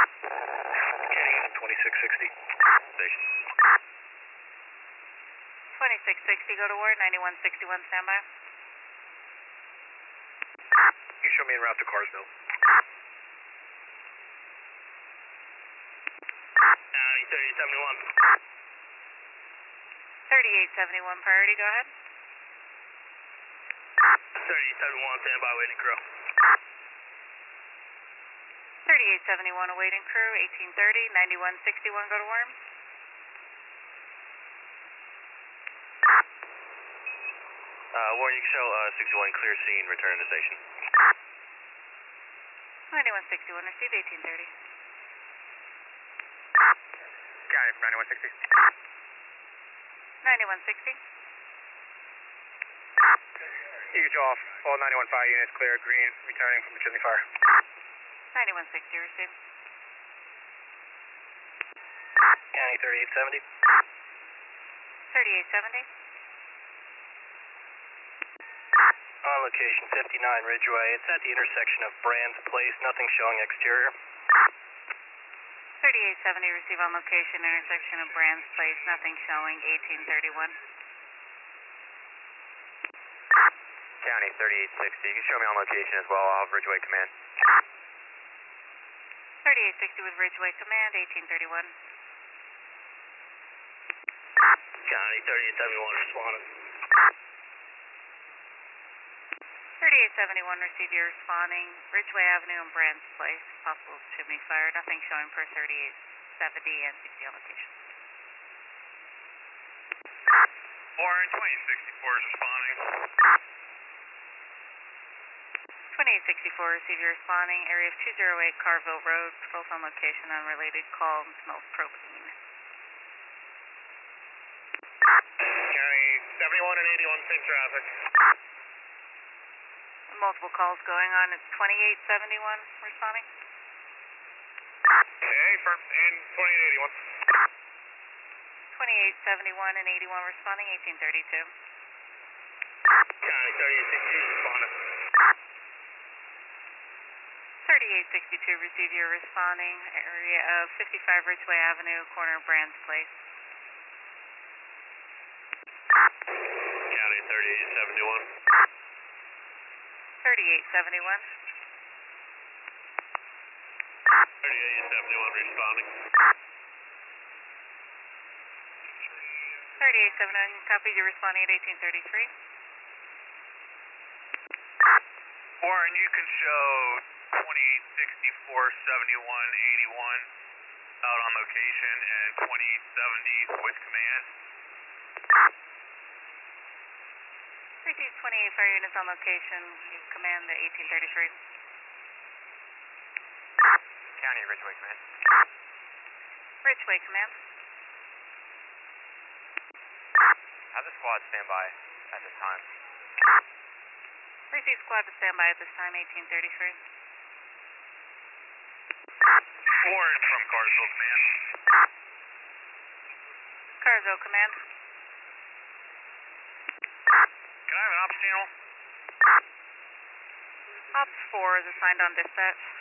Getting 2660. Station. 2660, go to ward, 9161, standby. You show me en route to Carsville. County 3871. 3871, priority, go ahead. 3871, standby, waiting crew. 3871, awaiting crew, 1830, 9161, go to Worms. Warren, you can show 61 clear scene, return to station. 9161, receive 1830. County from 9160. 9160. You can show off all 915 units clear, green, returning from the chimney fire. 9160, receive. County 3870. 3870. On location 59 Ridgeway. It's at the intersection of Brands Place. Nothing showing exterior. 3870, receive on location, intersection of Brands Place, nothing showing, 1831. County 3860. You can show me on location as well. I'll have Ridgeway Command. 3860 with Ridgeway Command, 1831. County 3871, responding. 3871, receive your responding, Ridgeway Avenue and Brands Place, possible chimney fire, nothing showing per 3870 and 60 on location. Warren 2064 is responding. 2864, receive your responding, area of 208 Carville Road, both on location, unrelated call, and smells propane. County 71 and 81, same traffic. Multiple calls going on, it's 2871 responding. Okay, firm, and 2881. 2871 and 81 responding, 1832. County 3862 responding. 3862, receive your responding, area of 55 Ridgeway Avenue, corner of Brands Place. County 3871. 3871. 3871 responding. 3871, copy, you're responding at 1833. Warren, you can show 2864, 71, 81 out on location and 2870 with command. Receive 28 fire units on location, you command the 1833. County Ridgeway Command. Ridgeway Command. Have the squad stand by at this time. Receive squad to standby at this time, 1833. Warren from Carsville Command. Carsville Command. Can I have an ops channel? Ops 4 is assigned on dispatch.